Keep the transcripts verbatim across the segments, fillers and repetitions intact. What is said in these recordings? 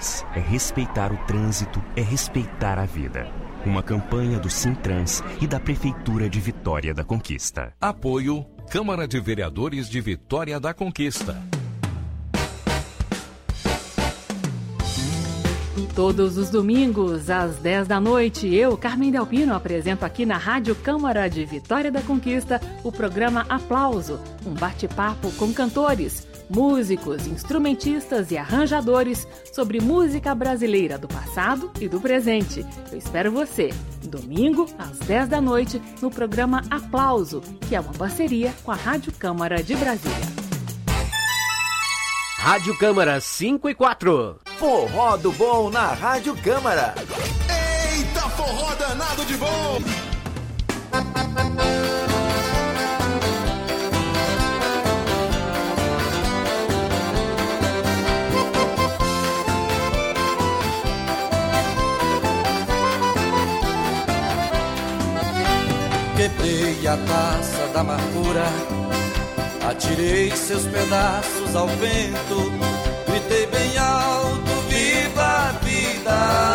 país, é respeitar o trânsito, é respeitar a vida. Uma campanha do Sintrans e da Prefeitura de Vitória da Conquista. Apoio Câmara de Vereadores de Vitória da Conquista. Todos os domingos, às dez da noite, eu, Carmen Delpino, apresento aqui na Rádio Câmara de Vitória da Conquista o programa Aplauso, um bate-papo com cantores, músicos, instrumentistas e arranjadores sobre música brasileira do passado e do presente. Eu espero você, domingo, às dez da noite, no programa Aplauso, que é uma parceria com a Rádio Câmara de Brasília. Rádio Câmara cinco e quatro. Forró do bom na Rádio Câmara. Eita, forró danado de bom! Quebrei a taça da amargura, atirei seus pedaços ao vento, gritei bem alto, viva a vida.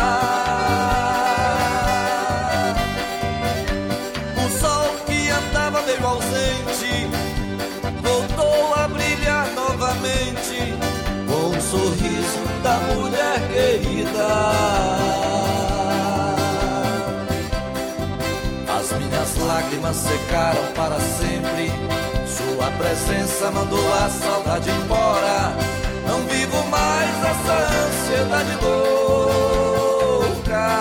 O sol que andava meio ausente voltou a brilhar novamente, com o sorriso da mulher querida. As minhas lágrimas secaram para sempre, sua presença mandou a saudade embora. Não vivo mais essa ansiedade louca.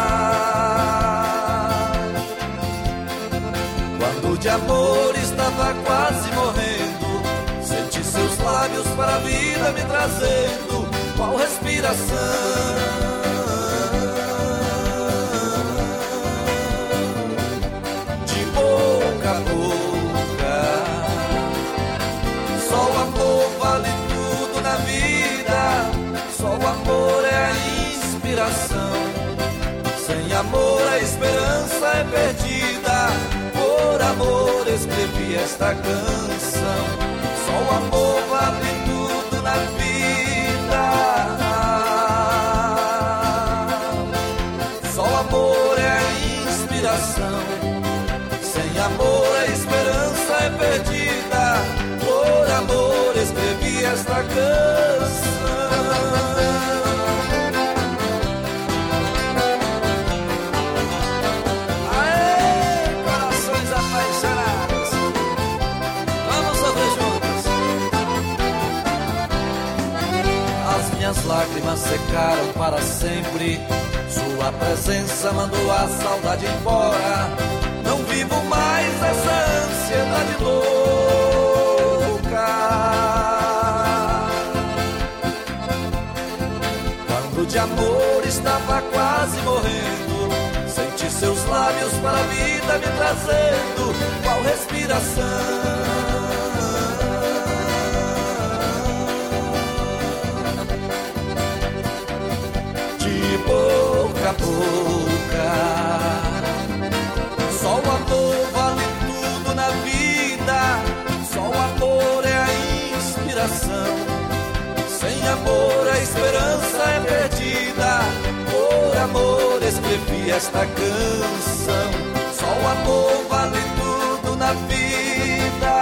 Quando de amor estava quase morrendo, senti seus lábios para a vida me trazendo, qual respiração. Boca a boca, só o amor vale tudo na vida, só o amor é a inspiração. Sem amor a esperança é perdida, por amor escrevi esta canção. Só o amor vale tudo na vida, só o amor é a inspiração. Sem amor a esperança é perdida, por amor escrevi esta canção. Aê, corações apaixonados, vamos sofrer juntos. As minhas lágrimas secaram para sempre, sua presença mandou a saudade embora. Não vivo mais essa ansiedade louca. Quando de amor estava quase morrendo, senti seus lábios para a vida me trazendo, qual respiração. De boca a boca, só o amor vale tudo na vida, só o amor é a inspiração. Sem amor a esperança é perdida, por amor escrevi esta canção. Só o amor vale tudo na vida,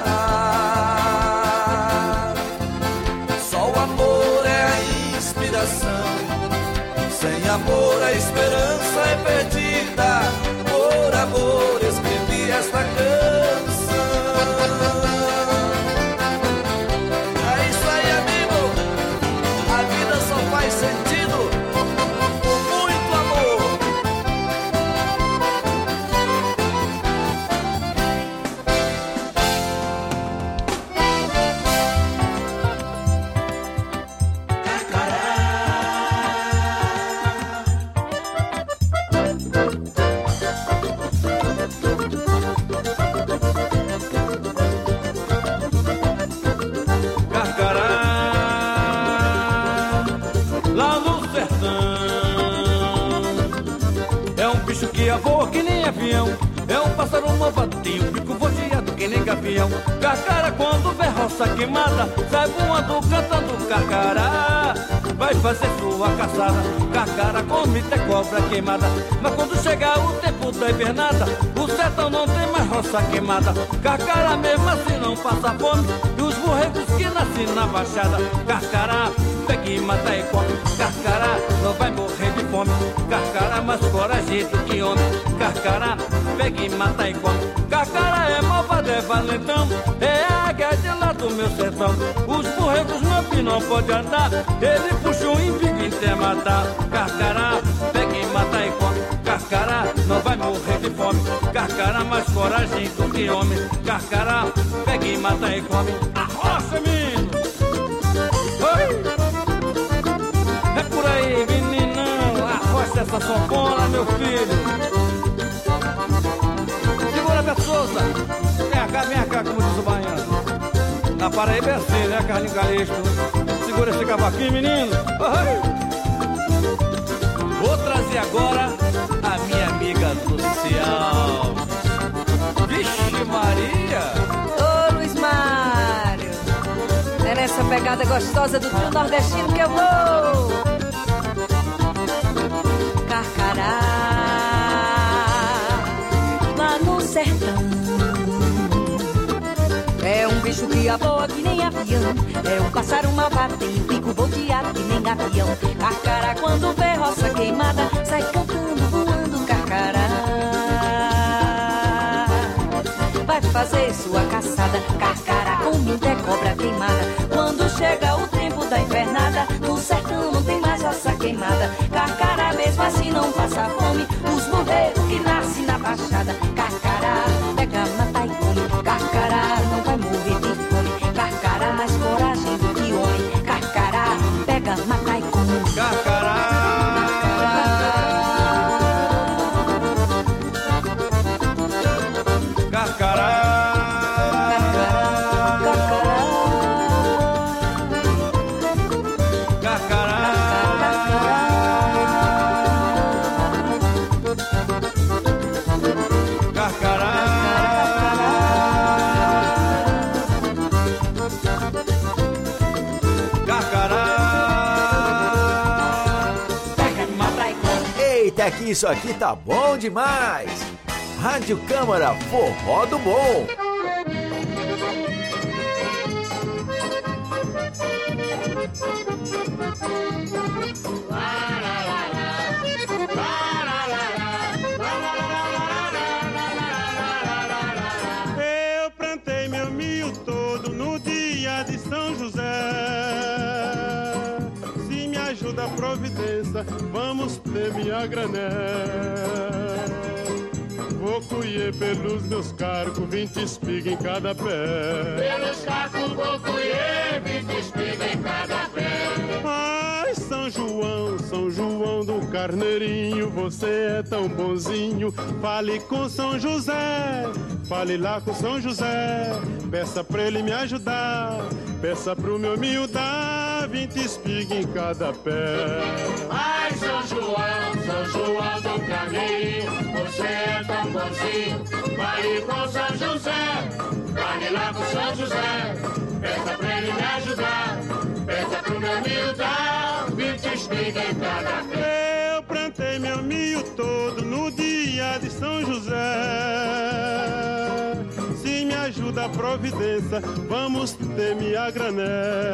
só o amor é a inspiração. Sem amor a esperança é perdida, por amor escrevi esta canção. É isso aí, amigo, a vida só faz sentido com muito amor. Voa que nem avião, é um pássaro novatinho, bico vozeado que nem gavião. Carcara quando vê roça queimada, sai voando cantando carcará. vai fazer sua caçada. Carcara come até cobra queimada, mas quando chegar o tempo da invernada, o sertão não tem mais roça queimada. Carcara mesmo assim não passa fome, e os borregos que nascem na baixada. Carcará, pega e mata e come. Carcará não vai morrer de fome. Carcará mais corajoso que homem. Carcará, pega e mata e come. Carcará é malvado, é valentão, é a águia de lá do meu sertão. Os borregos não que não pode andar, ele puxa um embigo e quer matar. Carcará, pega e mata e come. Carcará não vai morrer de fome. Carcará mais coragem do que homem. Carcará, pega e mata e come. Arrocha, menino! Oi! É por aí, meninão, arrocha essa sanfona, meu filho. Segura, Bessosa. Vem cá, vem cá, como diz o baiano. Na Paraíba é assim, né, Carlinhos Galesco? Segura esse cavaquinho, menino. Oi! Vou trazer agora a minha amiga Dulce Alves. Vixe Maria! Ô Luiz Mário, é nessa pegada gostosa do trio nordestino que eu vou. Carcará, lá no sertão, é um bicho que voa que nem avião, é um pássaro malvado, tem um bico volteado que nem gavião. Carcará quando vê roça queimada, sai cantando, voando. Carcará vai fazer sua caçada. Carcará come até cobra queimada, quando chega o tempo da invernada, no sertão não tem mais roça queimada. Carcará mesmo assim não passa fome, os borregos que nascem na baixada. Carcará pega, mata e come. Carcará não vai morrer de fome. Carcará mais coragem do que homem. Carcará pega, mata e come. Carcará. Eita, que isso aqui tá bom demais! Rádio Câmara Forró do Bom. Eu plantei meu milho todo no dia de São José. Se me ajuda a providência, vamos ter minha granel. Vou colher pelos meus cargos vinte espigas em cada pé. Pelos cargos vou colher vinte espigas em cada pé. Ai, São João, São João do Carneirinho, você é tão bonzinho. Fale com São José, fale lá com São José. Peça pra ele me ajudar, peça pro meu milho dar vinte espigas em cada pé. Ai, São João, São João do Carneirinho, você é tão bonzinho. Fale com São José, fale lá com São José. Peça pra ele me ajudar, peça pro meu milho dar vinte espigas em cada pé. Eu plantei meu milho todo no dia de São José. Se me ajuda a providência, vamos ter minha granel.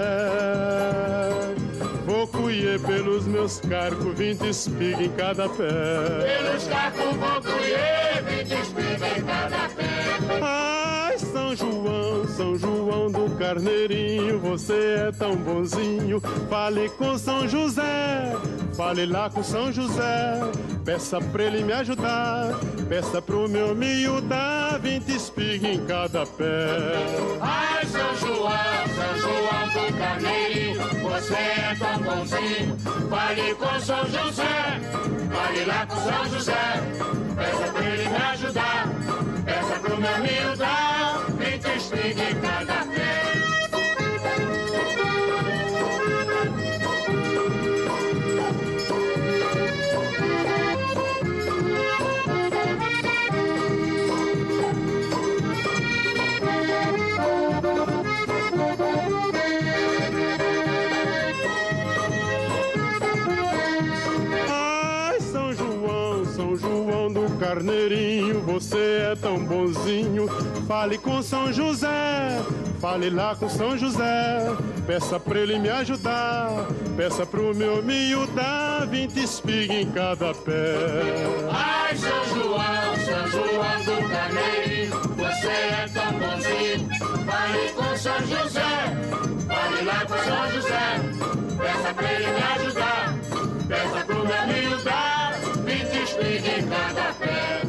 Vou colher pelos meus cargos vinte espigas em cada pé. Pelos cargos vou colher vinte espigas em cada pé. Ai, São João, São João do Carneirinho, você é tão bonzinho. Fale com São José, fale lá com São José. Peça pra ele me ajudar, peça pro meu milho dar vinte espigas em cada pé. Ai, São João, São João do Carneirinho, você é tão bonzinho. Fale com São José, fale lá com São José. Peça pra ele me ajudar, peça pro meu milho dar vinte espigas em cada pé. Carneirinho, você é tão bonzinho. Fale com São José, fale lá com São José. Peça pra ele me ajudar, peça pro meu milho dar vinte espigas em cada pé. Ai, São João, São João do Carneirinho, você é tão bonzinho. Fale com São José, fale lá com São José. Peça pra ele me ajudar, peça pro meu milho dar vinte espigas em cada pé.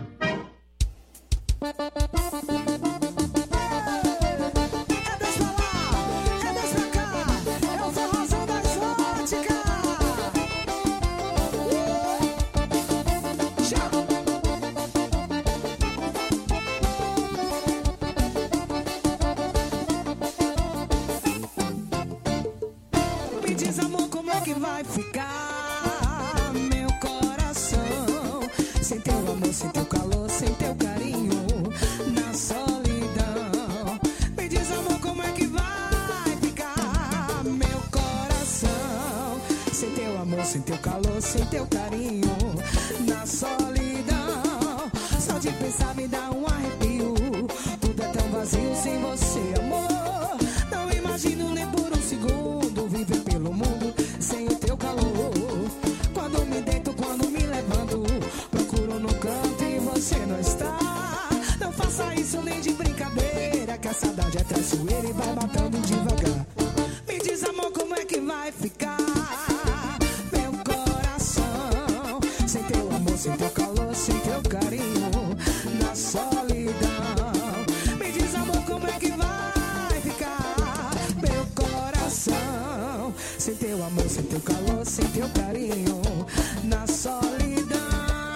Me diz, amor, como é que vai ficar meu coração sem teu amor, sem teu calor, sem teu carinho, na solidão. Me diz, amor, como é que vai ficar meu coração sem teu amor, sem teu calor, sem teu carinho, na solidão. Só de pensar me dá um arrepio, tudo é tão vazio sem você, amor. Não imagino nem por um segundo viver pelo mundo sem o teu calor. Quando me deito, quando me levanto, procuro no canto e você não está. Não faça isso nem de brincadeira, que a saudade é traiçoeira e vai matando devagar. Me diz, amor, como é que vai ficar meu coração sem teu amor, sem teu calor, sem teu carinho, na solidão. Me diz, amor, como é que vai ficar meu coração sem teu amor, sem teu calor, sem teu carinho, na solidão.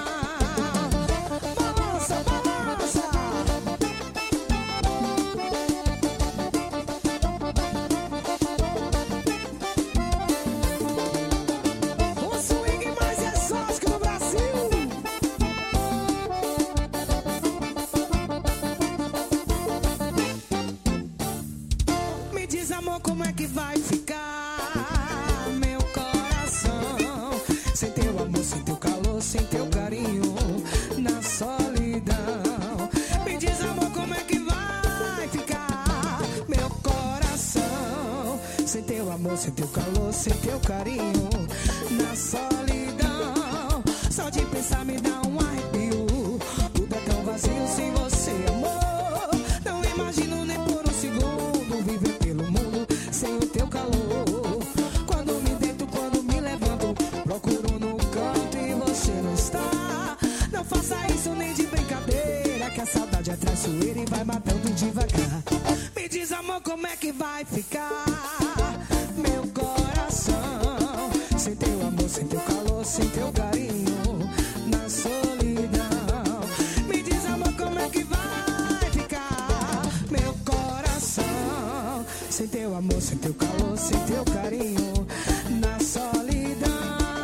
Balança, balança. O swing mais exótico do Brasil. Me diz, amor, como é que vai ficar meu coração sem teu amor, sem teu calor, sem teu carinho, na solidão. Me diz, amor, como é que vai ficar meu coração sem teu amor, sem teu calor, sem teu carinho, na solidão. Só de pensar me dá um arrepio, tudo é tão vazio sem você, amor. Não imagino nem por um segundo viver pelo mundo sem o teu calor. Quando me deito, quando me levanto, procuro no canto e você não está. Não faça isso nem de brincadeira, que a saudade é traiçoeira e vai matando devagar. Me diz, amor, como é que vai ficar meu coração sem teu amor, sem teu calor, sem teu carinho, na solidão. Me diz, amor, como é que vai ficar meu coração sem teu amor, sem teu calor, sem teu carinho, na solidão.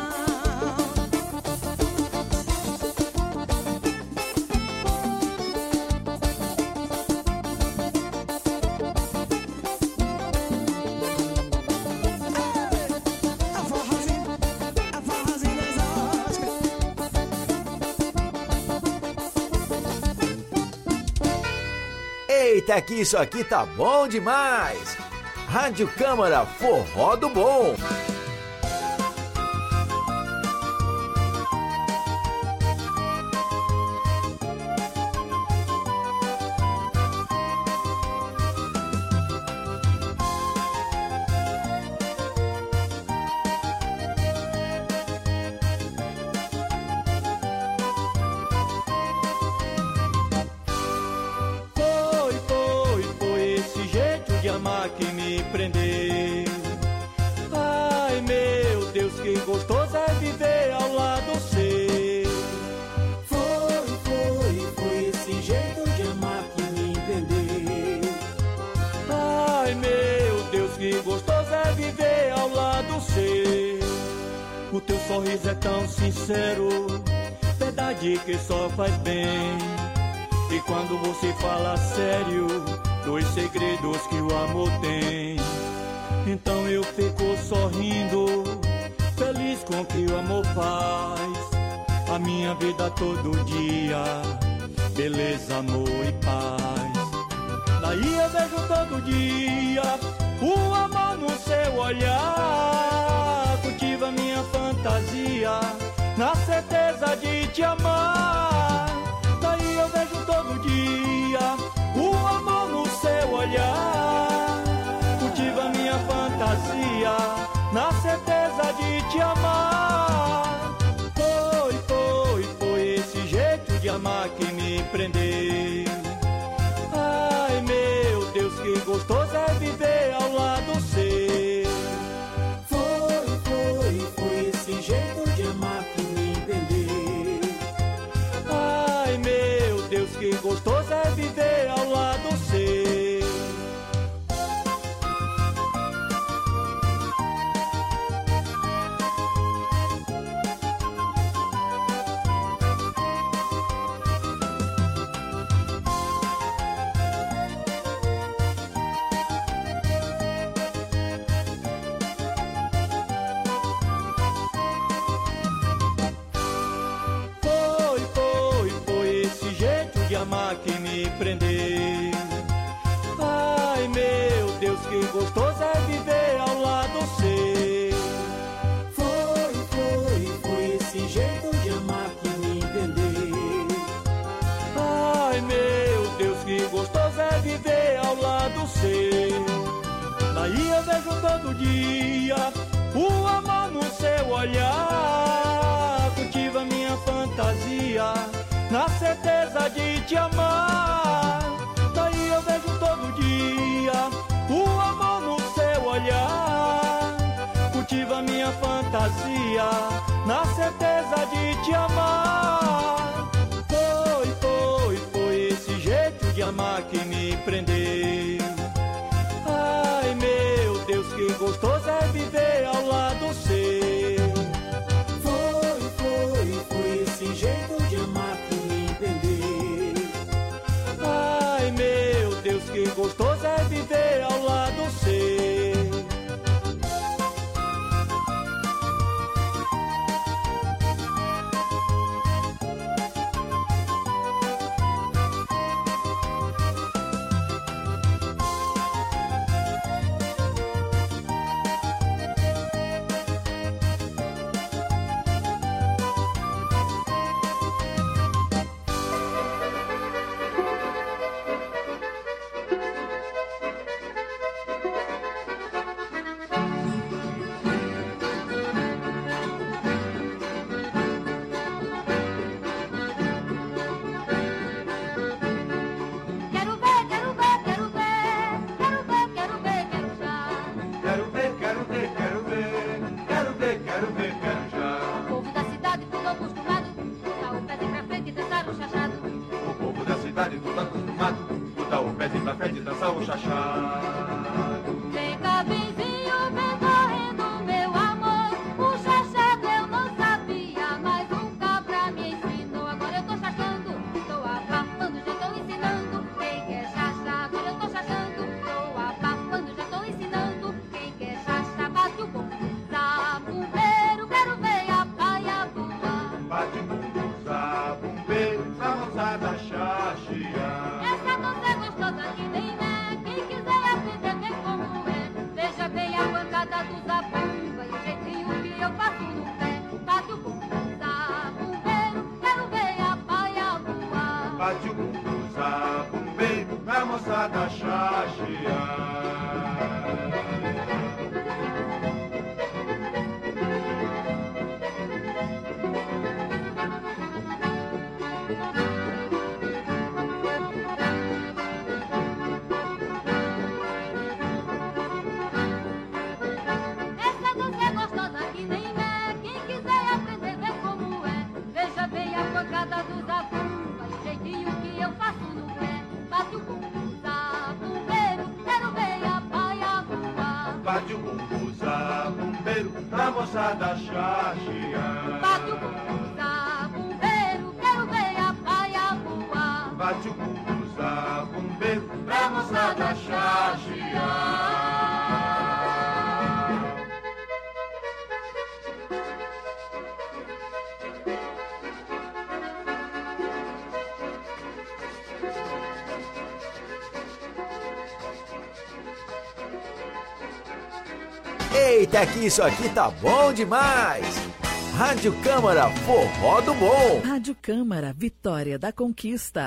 A forrozinha, a forrozinha exótica. Eita, que isso aqui tá bom demais! Rádio Câmara Forró do Bom. Foi, foi, foi esse jeito de amar que me prendeu. Ai, meu Deus, que gostoso é viver ao lado seu. Foi, foi, foi esse jeito de amar que me prendeu. Ai, meu Deus, que gostoso é viver ao lado seu. O teu sorriso é tão sincero, verdade que só faz bem. E quando você fala sério, dois segredos que o amor tem. Então eu fico sorrindo, feliz com o que o amor faz. a minha vida todo dia, beleza, amor e paz. Daí eu vejo todo dia o amor no seu olhar, cultiva minha fantasia na certeza de te amar. Daí eu vejo todo dia o amor no seu olhar, cultiva minha fantasia na certeza de te amar. Foi, foi, foi esse jeito de amar que me prendeu. Ai meu Deus, que gostoso é viver ao lado seu. Foi, foi, foi esse jeito de amar que me prendeu. Ai meu Deus, que gostoso é viver ao lado seu. Amar que me prendeu. Ai meu Deus, que gostoso é viver ao lado seu. Foi, foi, foi esse jeito de amar que me prendeu. Ai meu Deus, que gostoso é viver ao lado seu. Daí eu vejo todo dia o amor no seu olhar, cultiva minha fantasia na certeza de te amar. Daí eu vejo todo dia o amor no seu olhar, cultiva minha fantasia na certeza de te amar. Foi, foi, foi esse jeito de amar que me prendeu. Ai meu Deus, que gostoso é viver ao lado seu. Foi, foi, foi esse jeito de amar que me prendeu. Ai meu Deus, que gostoso é viver ao lado seu. Vem cá, vizinho, vem correndo, meu amor. O chachado eu não sabia, mas um cabra me ensinou. Agora eu tô chachando, tô abafando, já tô ensinando. Quem quer chachar, agora eu tô chachando, tô abafando, já tô ensinando. Quem quer chachar, bate o bumbo, zabumbeiro, quero ver a praia voar. Bate o bumbo, zabumbeiro, pra moçada chachear. Essa dança é gostosa que nem é. Quem quiser aprender bem como é, veja bem a pancada do zabumba e o jeitinho que eu faço no pé. Bate o bumbo, zabumbeiro, quero ver a paia voar. Bate o bumbo, zabumbeiro, pra moçada chachear. Do zabumba, o jeitinho que eu faço no pé. Bate o bumbo, zabumbeiro, quero ver a paia voar. Bate o bumbo, zabumbeiro, pra moçada chachear. Bate o bumbo, zabumbeiro, quero ver a paia voar. Bate o bumbo, zabumbeiro, pra moçada chachear. Eita, que isso aqui tá bom demais! Rádio Câmara, forró do bom! Rádio Câmara, Vitória da Conquista.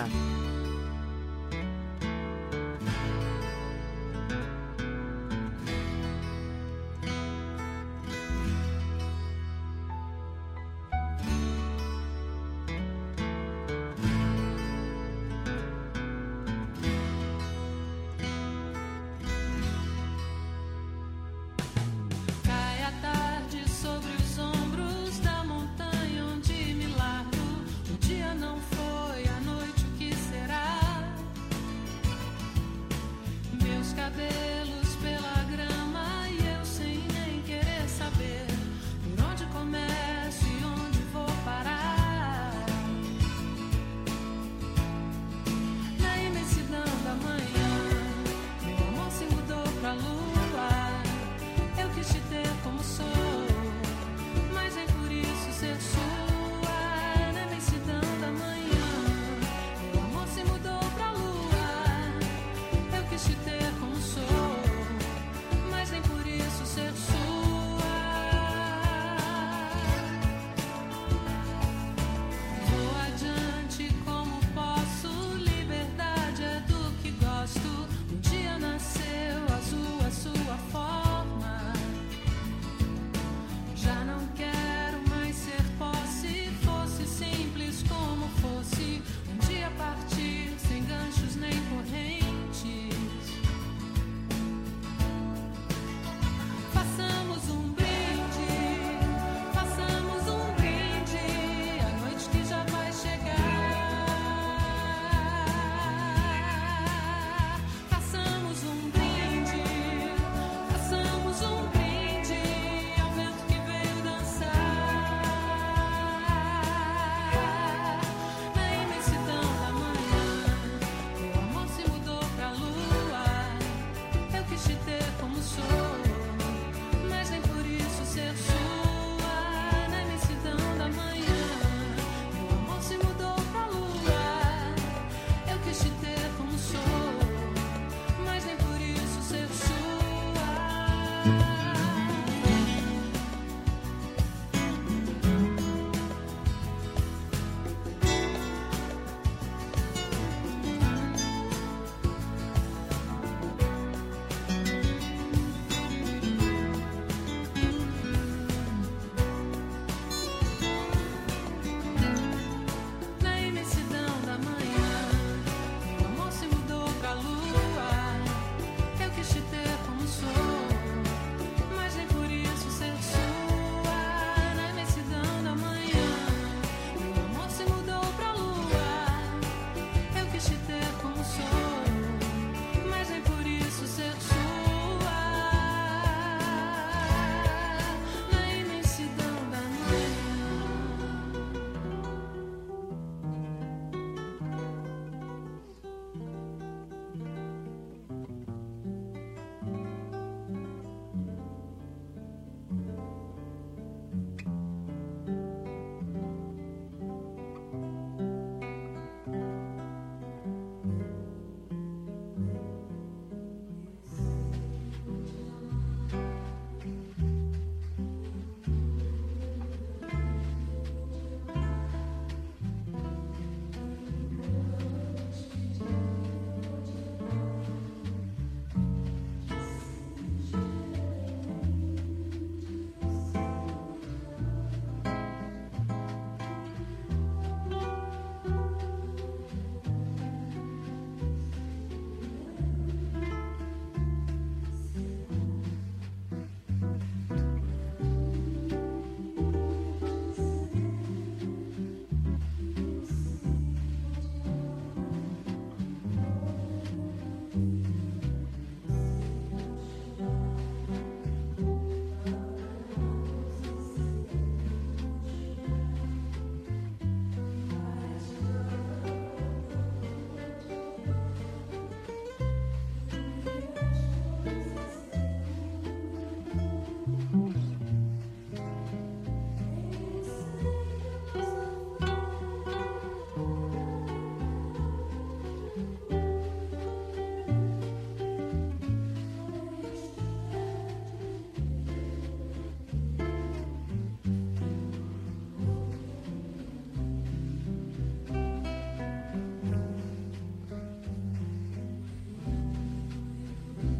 Sobre os ombros da montanha onde me largo. O dia não foi a noite o que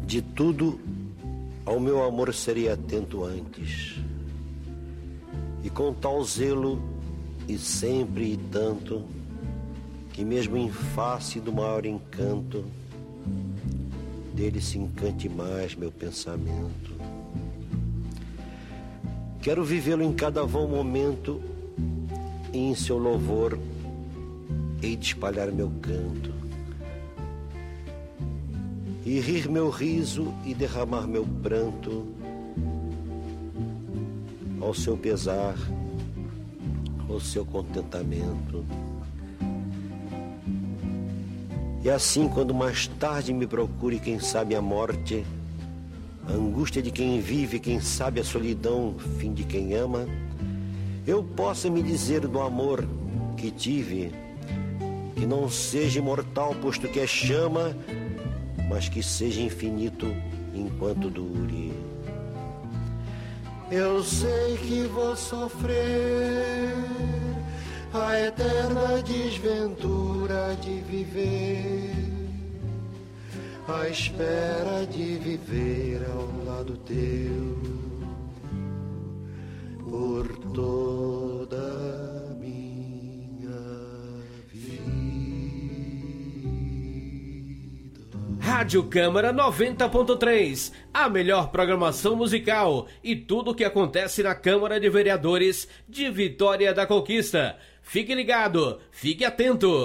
De tudo, ao meu amor serei atento antes. E com tal zelo, e sempre e tanto, que mesmo em face do maior encanto, dele se encante mais meu pensamento. Quero vivê-lo em cada vão momento, e em seu louvor hei de espalhar meu canto, e rir meu riso e derramar meu pranto, ao seu pesar, ao seu contentamento. E assim, quando mais tarde me procure, quem sabe a morte, a angústia de quem vive, quem sabe a solidão, fim de quem ama, eu possa me dizer do amor que tive, que não seja imortal, posto que é chama, mas que seja infinito enquanto dure. Eu sei que vou sofrer a eterna desventura de viver, à espera de viver ao lado teu por toda a minha vida. Rádio Câmara noventa ponto três, a melhor programação musical e tudo o que acontece na Câmara de Vereadores de Vitória da Conquista. Fique ligado, fique atento.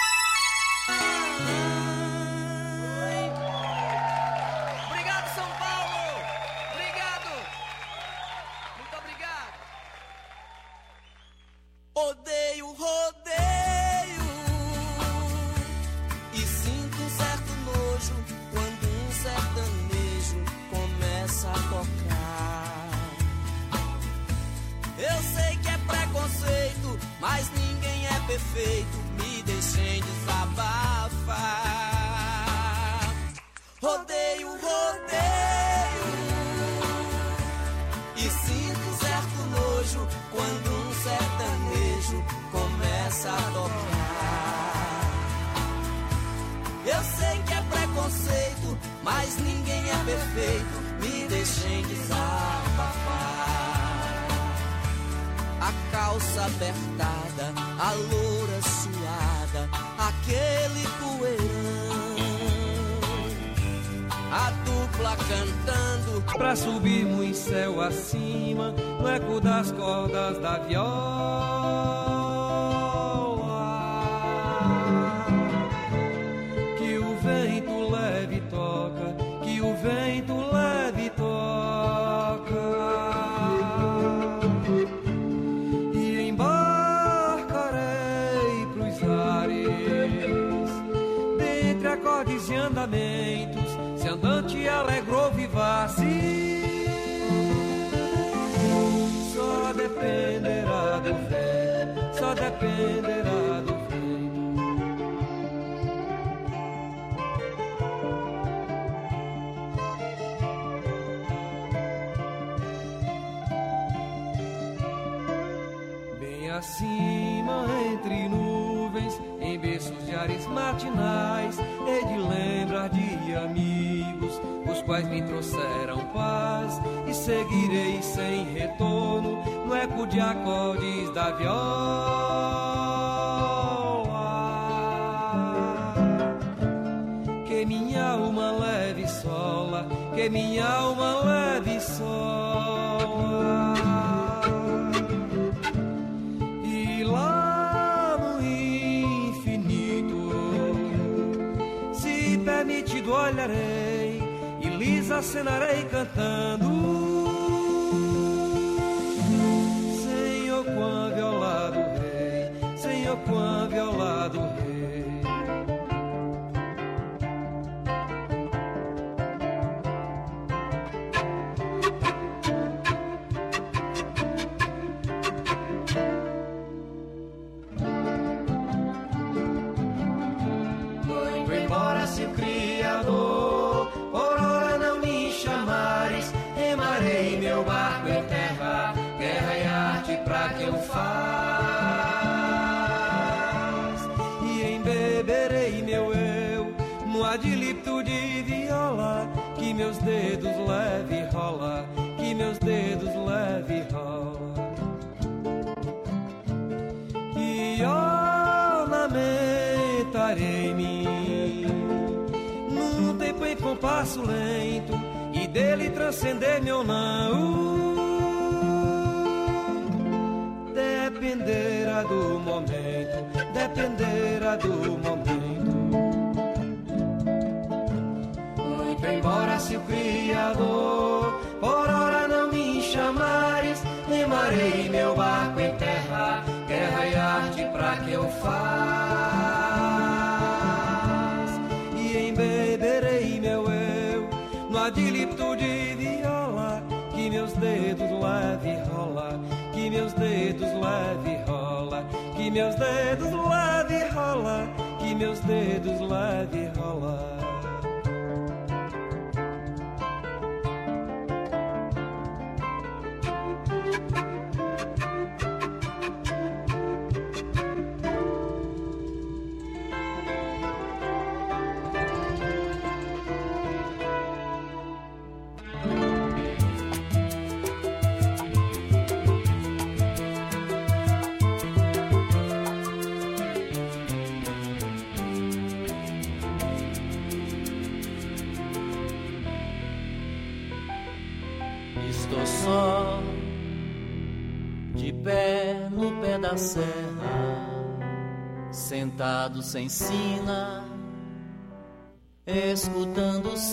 Obrigado, São Paulo! Obrigado! Muito obrigado! Odeio rodeio e sinto um certo nojo quando um sertanejo começa a tocar. Eu sei que é preconceito, mas ninguém é perfeito, me deixem desabafar. Rodeio, rodeio e sinto um certo nojo quando um sertanejo começa a tocar. Eu sei que é preconceito, mas ninguém é perfeito, me deixem desabafar. A calça apertada, a loura suada, aquele poeirão, a dupla cantando pra subirmos céu acima, no eco das cordas da viola. Que o vento leve toca, que o vento leve toca. De andamentos, se andante alegrou vivace, só dependerá do vento, só dependerá do vento. Bem acima, entre nuvens, em berços de ares matinais, hei de lembrar de amigos, os quais me trouxeram paz, e seguirei sem retorno no eco de acordes da viola. Que minha alma leve sola, que minha alma leve sola. E lá permitido olharei e lhes acenarei cantando. Senhor, quão violado rei, Senhor, quão violado rei. Se o Criador por hora não me chamares, remarei meu barco em terra, guerra e arte pra que eu faz. E embeberei meu eu no adilipto de viola, que meus dedos leve rola, que meus dedos leve rola. E ornamentarei-me num tempo em compasso lento, e dele transcender meu não. Dependerá do momento, dependerá do momento. Muito embora se o Criador por hora não me chamares, remarei meu barco em terra, guerra e arte pra que eu faz. E embeberei meu eu no adilipto de viola, que meus dedos leve rola, que meus dedos leve rola, que meus dedos leve rola, que meus dedos leve rola. Estou só, de pé no pé da serra, sentado sem sina, escutando o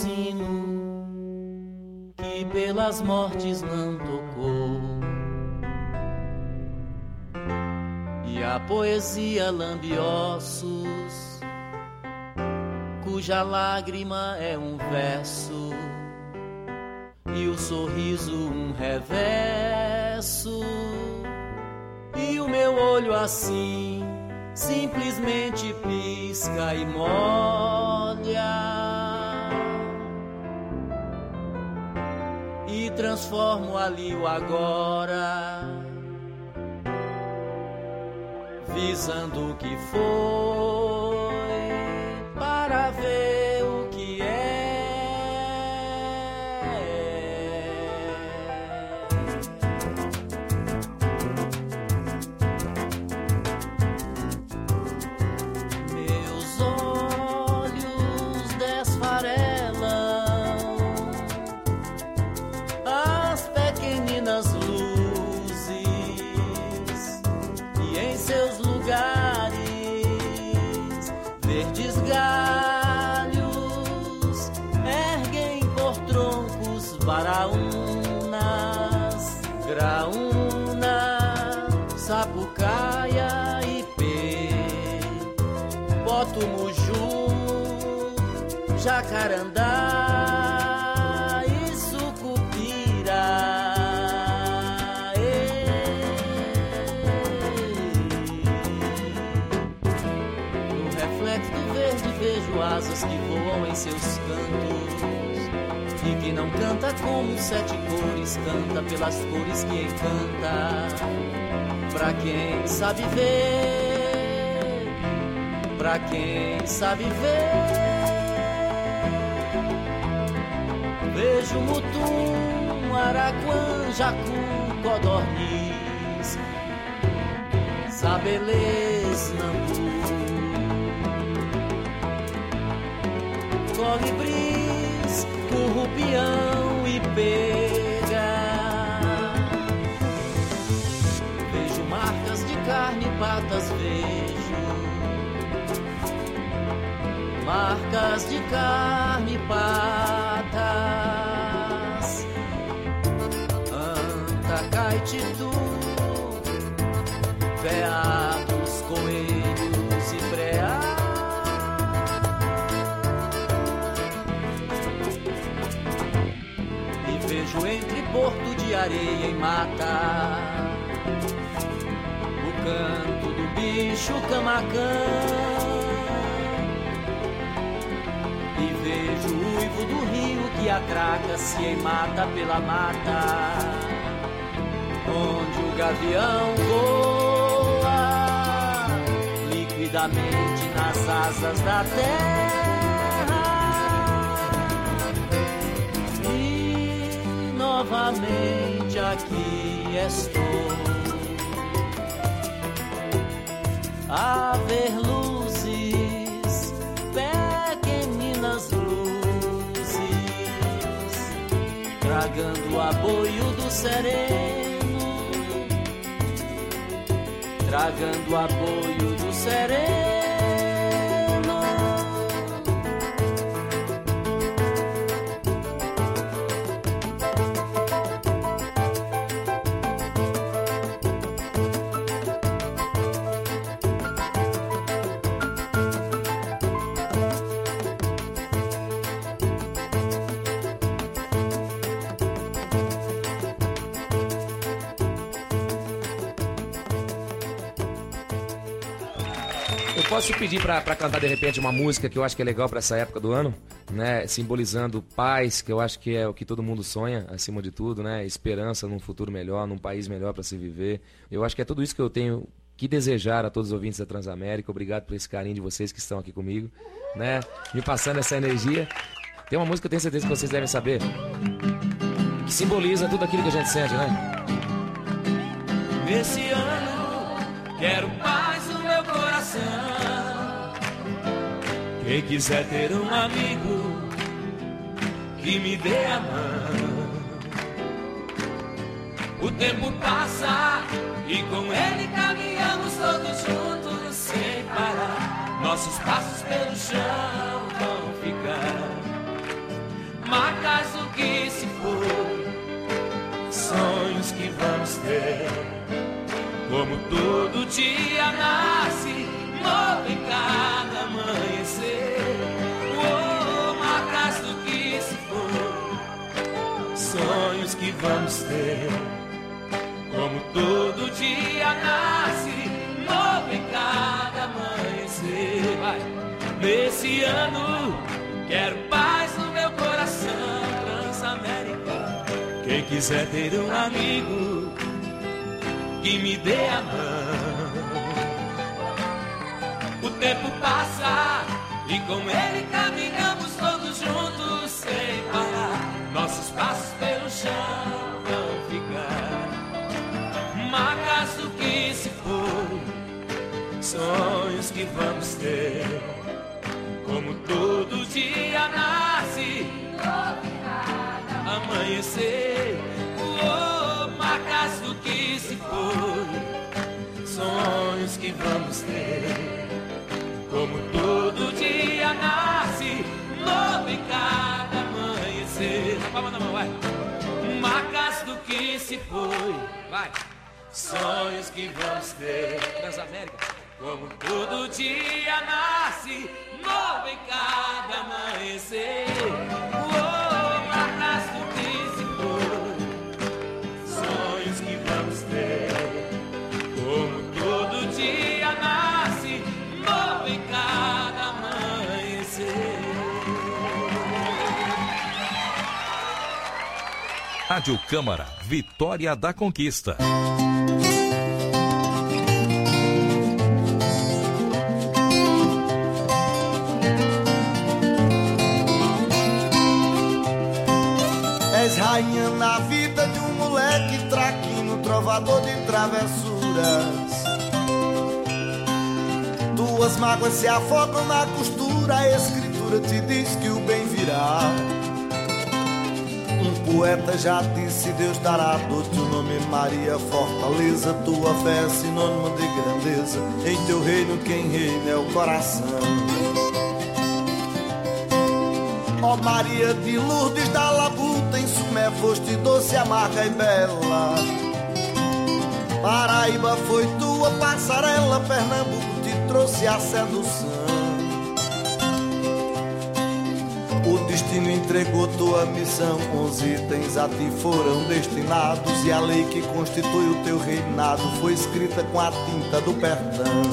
sino que pelas mortes não tocou. E a poesia lambe ossos, cuja lágrima é um verso, e o sorriso um reverso, e o meu olho assim simplesmente pisca e molha, e transformo ali o agora, visando o que foi, para ver o que é. Galhos erguem por troncos varaunas, graúna, sapucaia e pê, poto-muju, jacarandá e sucupira. Vejo asas que voam em seus cantos, e que não canta como sete cores, canta pelas cores que encanta. Pra quem sabe ver, pra quem sabe ver, vejo mutum, araquã, jacu, codorniz, sabelês, nambu, colibris, currupião e pega. Vejo marcas de carne e patas, vejo marcas de carne e patas. Anta, caititu, veados, coelhos e preá. Vejo entre porto de areia e mata o canto do bicho camacã, e vejo o uivo do rio que atraca-se em mata pela mata, onde o gavião voa liquidamente nas asas da terra. novamente aqui estou a ver luzes, pequeninas luzes, tragando o aboio do sereno, tragando o aboio do sereno. Posso pedir pra, pra cantar de repente uma música que eu acho que é legal pra essa época do ano, né? Simbolizando paz, que eu acho que é o que todo mundo sonha, acima de tudo, né? Esperança num futuro melhor, num país melhor pra se viver. Eu acho que é tudo isso que eu tenho que desejar a todos os ouvintes da Transamérica. Obrigado por esse carinho de vocês que estão aqui comigo, né? Me passando essa energia. Tem uma música que eu tenho certeza que vocês devem saber, que simboliza tudo aquilo que a gente sente, né? Nesse ano quero paz no meu coração. Quem quiser ter um amigo que me dê a mão. O tempo passa e com ele caminhamos todos juntos sem parar. Nossos passos pelo chão vão ficar marcas do que se foi, sonhos que vamos ter. Como todo dia nasce novo em cada amanhecer. Oh, marcas do que se foi, sonhos que vamos ter. Como todo dia nasce novo em cada amanhecer. Vai. Nesse ano quero paz no meu coração, Transamérica. Quem quiser ter um amigo que me dê a mão. O tempo passa e com ele caminhamos todos juntos sem parar. Nossos passos pelo chão vão ficar marcas do que se foi, sonhos que vamos ter. Como todo dia nasce amanhecer. Oh, marcas do que se foi, sonhos que vamos ter. Como todo dia nasce novo em cada amanhecer. Palma na mão, vai. Marcas do que se foi, vai. Sonhos que vamos ter. Transamérica. Como todo dia nasce novo em cada amanhecer. Oh, marcas do que se foi, sonhos que vamos ter. Como todo dia nasce novo em cada amanhecer. Rádio Câmara, Vitória da Conquista. És rainha na vida de um moleque traquino, trovador de travessuras. Tuas mágoas se afogam na costura, a escritura te diz que o bem virá. Um poeta já disse, Deus dará dor-te o nome Maria, fortaleza. Tua fé é sinônimo de grandeza, em teu reino quem reina é o coração. Ó Maria de Lourdes da Labuta, em Sumé foste doce, amarga e bela. Paraíba foi tua passarela, Pernambuco te trouxe a sedução. O destino entregou tua missão, onze itens a ti foram destinados, e a lei que constitui o teu reinado foi escrita com a tinta do perdão.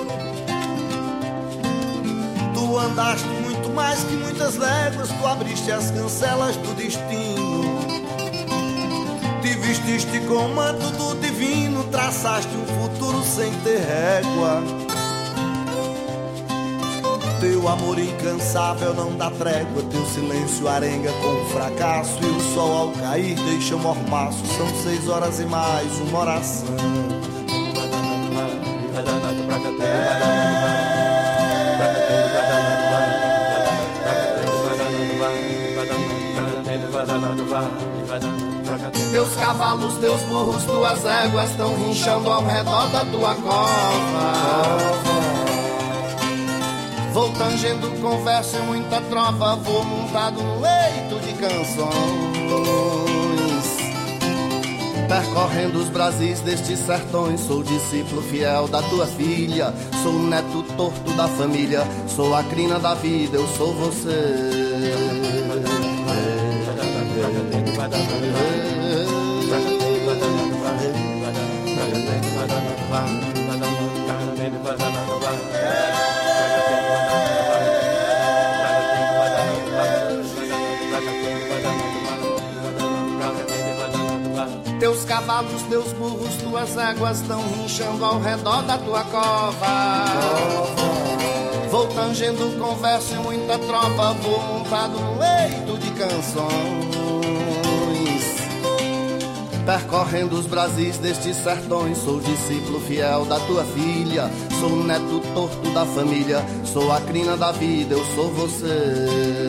Tu andaste muito mais que muitas léguas, tu abriste as cancelas do destino. Te vestiste com o manto do divino, traçaste um futuro sem ter régua. teu amor incansável não dá trégua, teu silêncio arenga com o fracasso, e o sol ao cair deixa um mormaço. São seis horas e mais uma oração. Teus cavalos, teus burros, tuas éguas estão rinchando ao redor da tua cova. Vou tangendo conversa e muita trova, vou montado no leito de canções, percorrendo os Brasis destes sertões. Sou discípulo fiel da tua filha, sou neto torto da família, sou a crina da vida, eu sou você. Teus cavalos, teus burros, tuas águas estão rinchando ao redor da tua cova. Vou tangendo conversa e muita trova, vou montado no leito de canções, percorrendo os Brasis destes sertões. Sou discípulo fiel da tua filha, sou neto torto da família, sou a crina da vida, eu sou você.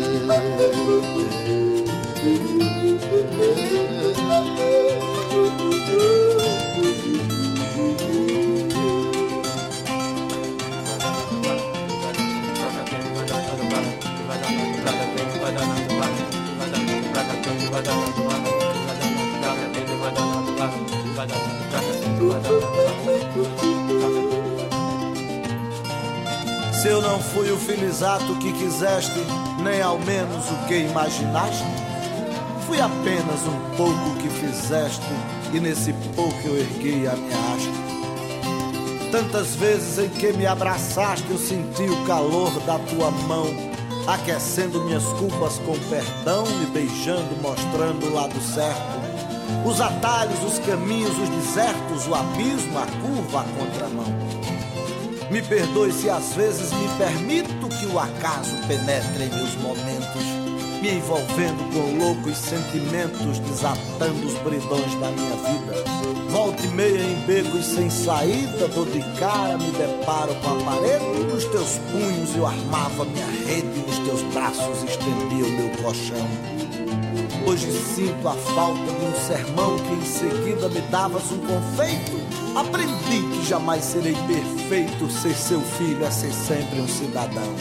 Se eu não fui o filho exato que quiseste, nem ao menos o que imaginaste, fui apenas um pouco que fizeste, e nesse pouco eu ergui a minha haste. Tantas vezes em que me abraçaste, eu senti o calor da tua mão, aquecendo minhas culpas com perdão, me beijando, mostrando o lado certo. Os atalhos, os caminhos, os desertos, o abismo, a curva, a contramão. Me perdoe se às vezes me permito que o acaso penetre em meus momentos, me envolvendo com loucos sentimentos, desatando os bridões da minha vida. Volta e meia em becos sem saída, dou de cara, me deparo com a parede. Nos teus punhos eu armava minha rede, nos teus braços estendia o meu colchão. Hoje sinto a falta de um sermão que em seguida me davas um confeito. Aprendi que jamais serei perfeito, ser seu filho é ser sempre um cidadão.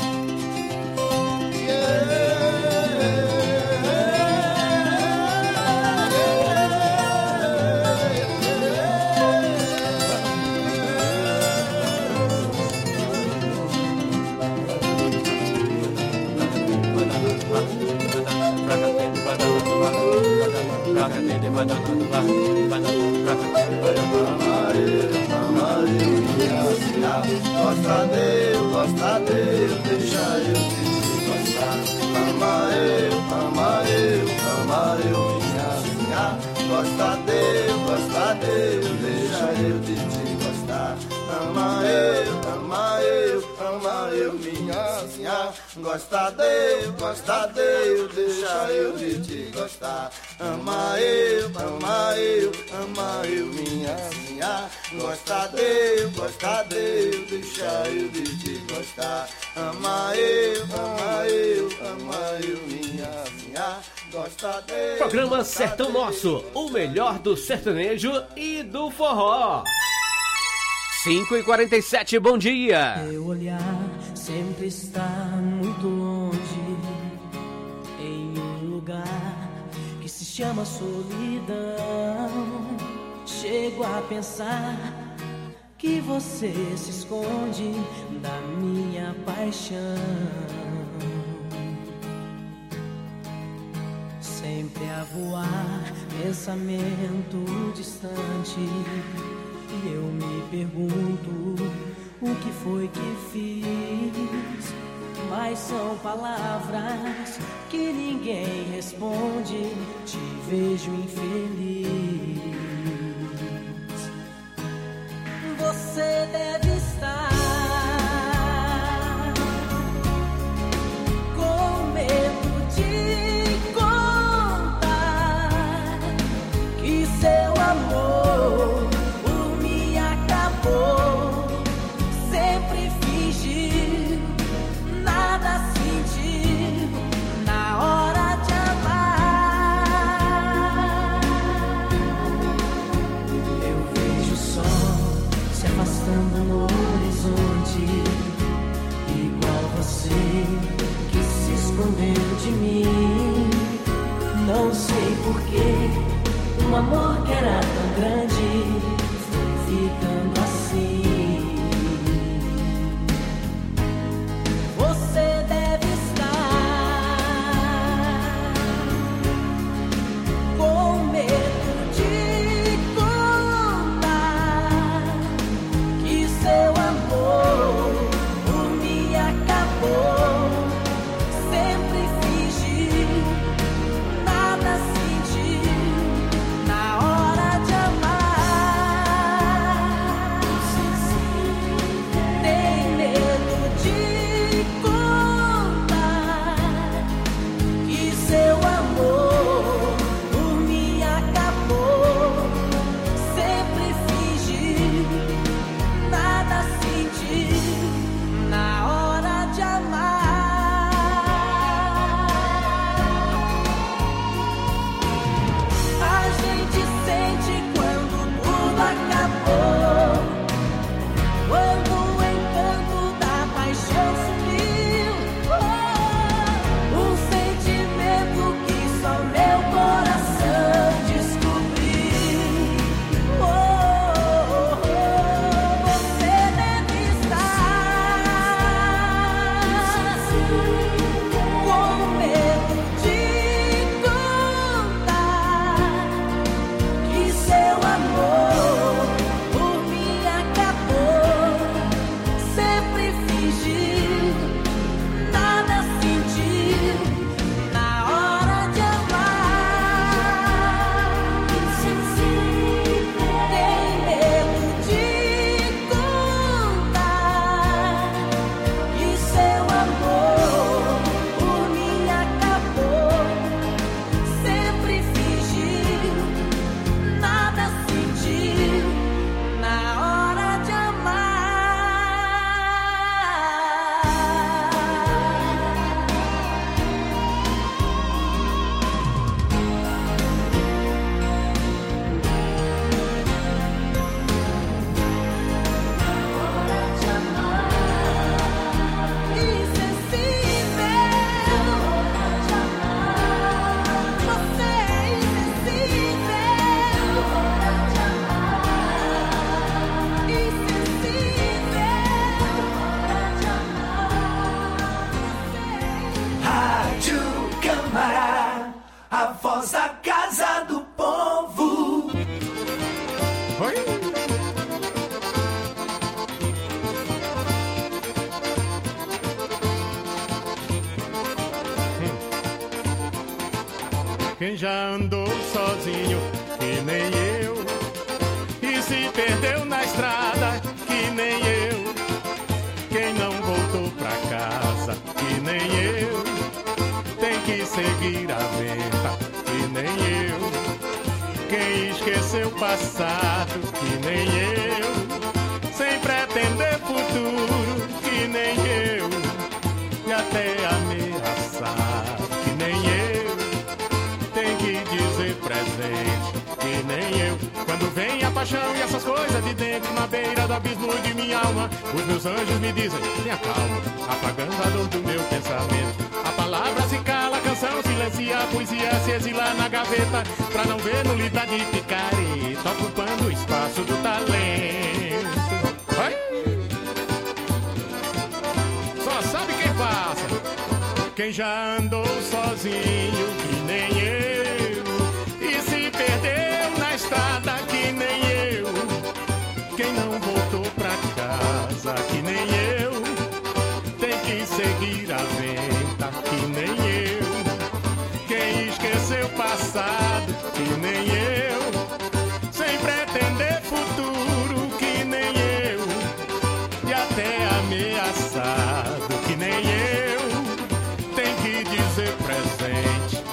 Gosta Deus, gosta Deus, deixa eu te gostar. Ama eu, ama eu, ama eu, minha filha. Gosta Deus, gosta Deus, deixa eu de te gostar. Ama eu, ama eu, ama eu, minha filha. Gosta Deus, gosta Deus, deixa eu de te gostar. Ama eu, ama eu, ama eu, minha filha. Gosta Deus, gosta Deus, deixa eu de te gostar. Ama eu, ama eu, ama eu, minha filha. Gosta Deus. Programa Sertão Nosso, o melhor do sertanejo e do forró. cinco e quarenta e sete, bom dia. Teu olhar sempre está muito longe, em um lugar que se chama solidão. Chego a pensar que você se esconde da minha paixão. Sempre a voar, pensamento distante, e eu me pergunto o que foi que fiz. Mas são palavras que ninguém responde. Te vejo infeliz. Você deve estar afastando no horizonte, igual você que se escondeu de mim. Não sei porquê, um amor que era tão grande foi ficando assim. Você deve com medo de contar que seu amor por mim acabou. Sempre fingi, nada senti na hora de amar. Tem medo de contar que seu amor Quem já andou sozinho, que nem eu, e se perdeu na estrada, que nem eu. Quem não voltou pra casa, que nem eu, tem que seguir a vida, que nem eu. Quem esqueceu o passado, que nem eu, sem pretender futuro, que nem eu, e até ameaçar, que nem eu. Tem que dizer presente, que nem eu. Quando vem a paixão e essas coisas de dentro, na beira do abismo de minha alma, os meus anjos me dizem, tenha calma, apagando a dor do meu pensamento. A palavra se cala, a canção silencia, a poesia se exila na gaveta, pra não ver nulidade de picareta, ocupando o espaço do talento. Vai! Só sabe quem passa, quem já andou sozinho, que nem eu, e se perdeu na estrada, que nem eu. Quem não voltou pra casa, que nem eu, tem que seguir a vida, que nem eu. Quem esqueceu o passado, que nem eu, sem pretender futuro, que nem eu, e até ameaçado, que nem eu. Tem que dizer presente,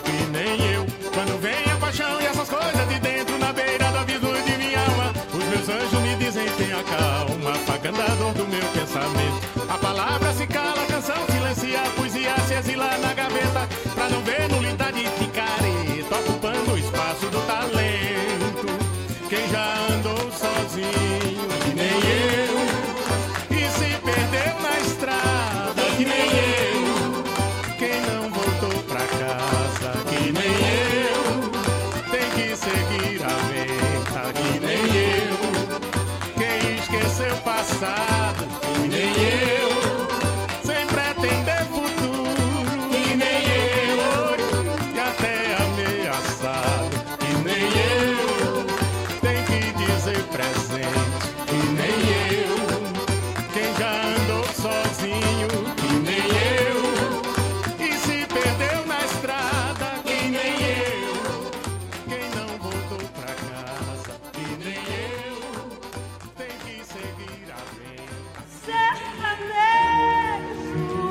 passado, que nem eu, sem pretender futuro, que nem eu, e até ameaçado, que nem eu, tem que dizer presente, que nem eu, quem já andou sozinho, que nem eu, e se perdeu na estrada, que nem eu, quem não voltou pra casa, que nem eu, tem que seguir a vida. Sertanejo,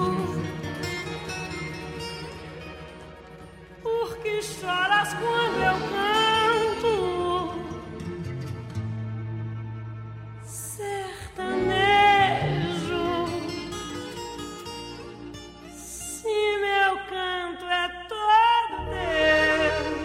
por que choras quando eu canto? Sertanejo, se meu canto é todo teu.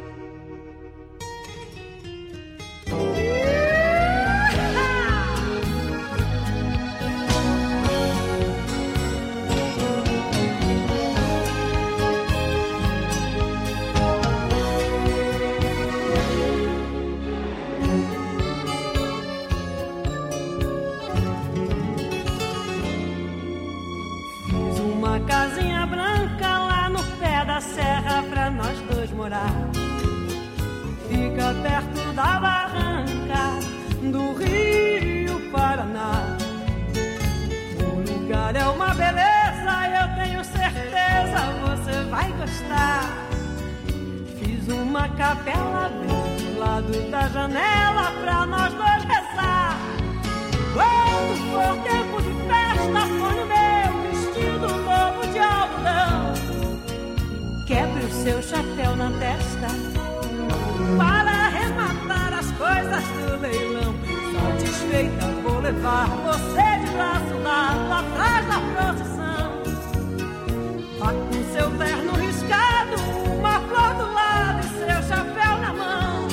Fiz uma casinha branca lá no pé da serra pra nós dois morar. Fica perto da barranca do Rio Paraná. O lugar é uma beleza, eu tenho certeza você vai gostar. Fiz uma capela bem do lado da janela pra nós dois rezar. Quando for tempo de festa, põe o meu vestido novo de algodão. Quebre o seu chapéu na testa para arrematar as coisas do leilão. Satisfeita, vou levar você de braço dado atrás da procissão. Vá com seu terno riscado, uma flor do lado e seu chapéu na mão.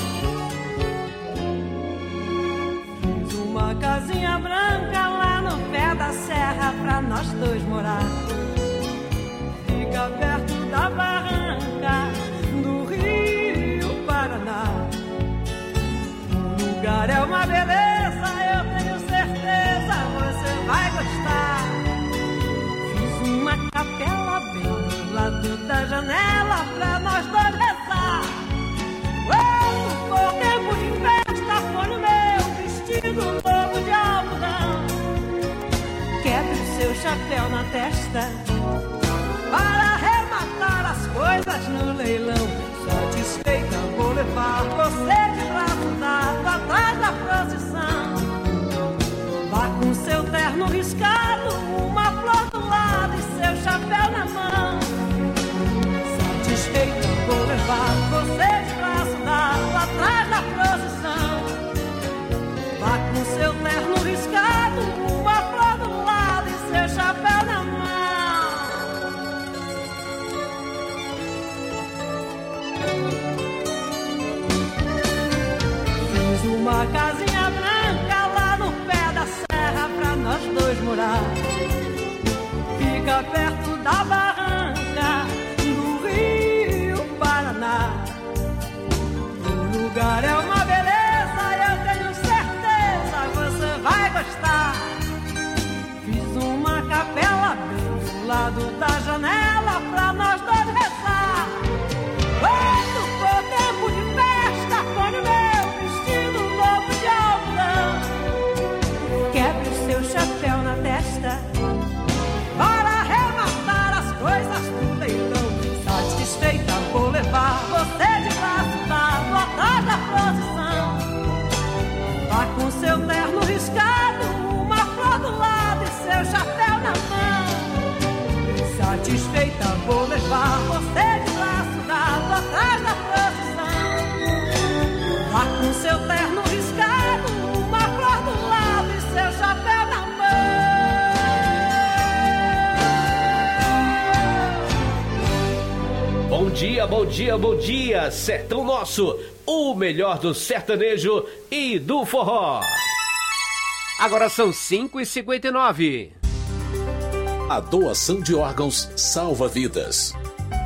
Fiz uma casinha branca lá no pé da serra pra nós dois morar. Fica perto da barranca do Rio Paraná. O lugar é uma beleza, eu tenho certeza você vai gostar. Fiz uma capela bem do lado da janela pra nós dois rezar. Quando for tempo de festa, põe o meu vestido novo de algodão. Quebre o seu chapéu na testa para arrematar as coisas no leilão. Satisfeita, vou levar você de braço dado atrás da procissão. Vá com seu terno riscado, uma flor do lado e seu chapéu na mão. Satisfeita, vou levar você de braço dado atrás da procissão. Vá com seu terno riscado, uma flor do lado e seu chapéu na mão. Fiz uma casinha branca lá no pé da serra pra nós dois morar. Fica perto da barranca do Rio Paraná. O lugar é uma beleza, eu tenho certeza você vai gostar. Fiz uma capela bem do lado da janela pra nós dois rezar. Quando for tempo de festa, põe o meu vestido novo de algodão. Quebre o seu chapéu na testa para arrematar as coisas do leilão. Satisfeita, vou levar você de braço dado atrás da procissão. Vá com seu terno riscado, uma flor do lado e seu chapéu na mão. Satisfeita, vou levar você de braço dado atrás da procissão. Vá com seu terno riscado, uma flor do lado e seu chapéu na mão. Bom dia, bom dia, bom dia, Sertão Nosso, o melhor do sertanejo e do forró. Agora são cinco e cinquenta e nove. A doação de órgãos salva vidas.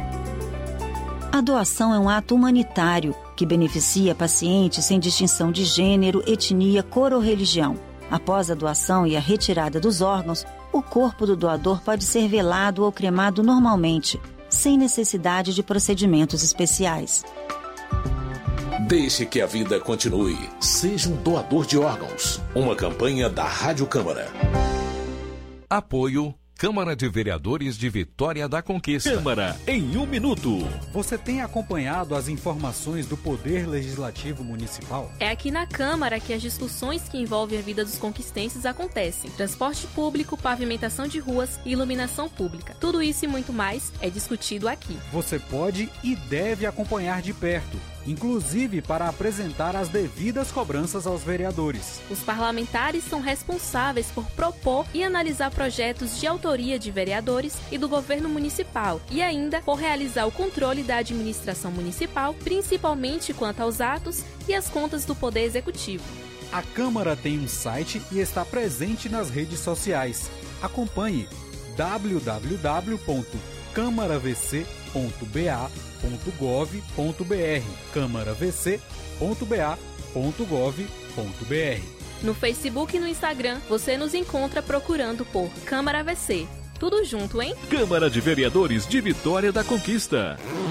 A doação é um ato humanitário que beneficia pacientes sem distinção de gênero, etnia, cor ou religião. Após a doação e a retirada dos órgãos, o corpo do doador pode ser velado ou cremado normalmente, sem necessidade de procedimentos especiais. Deixe que a vida continue. Seja um doador de órgãos. Uma campanha da Rádio Câmara. Apoio Câmara de Vereadores de Vitória da Conquista. Câmara em um minuto. Você tem acompanhado as informações do Poder Legislativo Municipal? É aqui na Câmara que as discussões que envolvem a vida dos conquistenses acontecem. Transporte público, pavimentação de ruas e iluminação pública. Tudo isso e muito mais é discutido aqui. Você pode e deve acompanhar de perto, inclusive para apresentar as devidas cobranças aos vereadores. Os parlamentares são responsáveis por propor e analisar projetos de autoria de vereadores e do governo municipal e ainda por realizar o controle da administração municipal, principalmente quanto aos atos e as contas do Poder Executivo. A Câmara tem um site e está presente nas redes sociais. Acompanhe w w w ponto câmara v c ponto b a ponto gov ponto b r câmara v c ponto b a ponto gov ponto b r. No Facebook e no Instagram, você nos encontra procurando por Câmara V C. Tudo junto, hein? Câmara de Vereadores de Vitória da Conquista.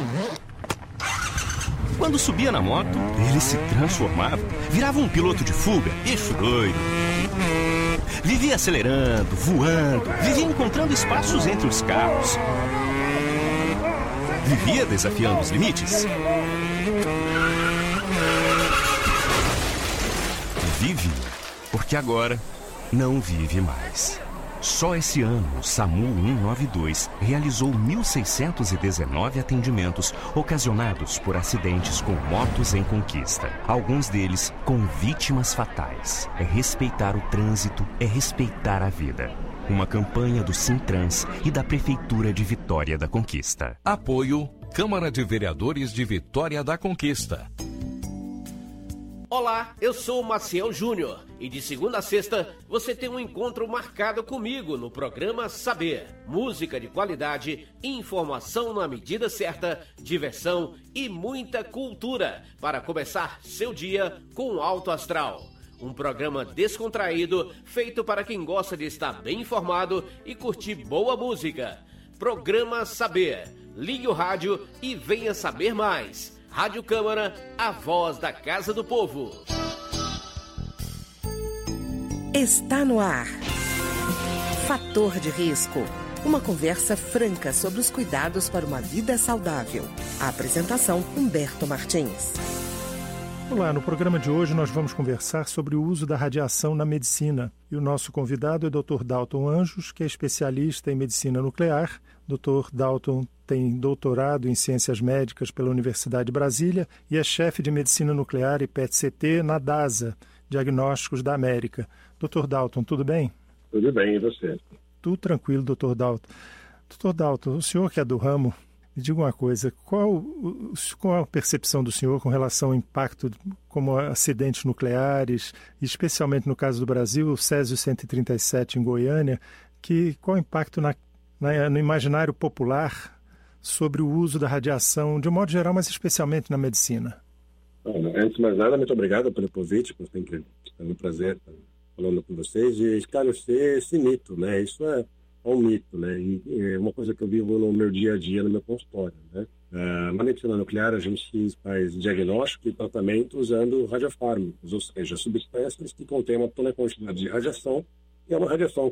Quando subia na moto, ele se transformava, virava um piloto de fuga, eixo doido. Vivia acelerando, voando, vivia encontrando espaços entre os carros. Vivia desafiando os limites. Vive, porque agora não vive mais. Só esse ano, o SAMU cento e noventa e dois realizou mil seiscentos e dezenove atendimentos ocasionados por acidentes com motos em conquista. Alguns deles com vítimas fatais. É respeitar o trânsito, é respeitar a vida. Uma campanha do Sintrans e da Prefeitura de Vitória da Conquista. Apoio Câmara de Vereadores de Vitória da Conquista. Olá, eu sou o Maciel Júnior e de segunda a sexta você tem um encontro marcado comigo no programa Saber. Música de qualidade, informação na medida certa, diversão e muita cultura para começar seu dia com alto astral. Um programa descontraído, feito para quem gosta de estar bem informado e curtir boa música. Programa Saber. Ligue o rádio e venha saber mais. Rádio Câmara, a voz da Casa do Povo. Está no ar. Fator de risco. Uma conversa franca sobre os cuidados para uma vida saudável. A apresentação, Humberto Martins. Olá, no programa de hoje nós vamos conversar sobre o uso da radiação na medicina. E o nosso convidado é o doutor Dalton Anjos, que é especialista em medicina nuclear. doutor Dalton tem doutorado em Ciências Médicas pela Universidade de Brasília e é chefe de Medicina Nuclear e P E T C T na DASA, Diagnósticos da América. doutor Dalton, tudo bem? Tudo bem, e você? Tudo tranquilo, doutor Dalton. doutor Dalton, o senhor que é do ramo, me diga uma coisa, qual, qual a percepção do senhor com relação ao impacto como acidentes nucleares, especialmente no caso do Brasil, o Césio cento e trinta e sete em Goiânia, que, qual o impacto na, na, no imaginário popular sobre o uso da radiação, de um modo geral, mas especialmente na medicina? Bom, antes de mais nada, muito obrigado pelo convite, por sempre é um prazer estar falando com vocês e esclarecer esse mito, né? Isso é um mito, né? E é uma coisa que eu vivo no meu dia a dia, no meu consultório, né? Uh, na medicina nuclear, a gente faz diagnóstico e tratamento usando radiofármacos, ou seja, substâncias que contêm uma pequena quantidade de radiação, e é uma radiação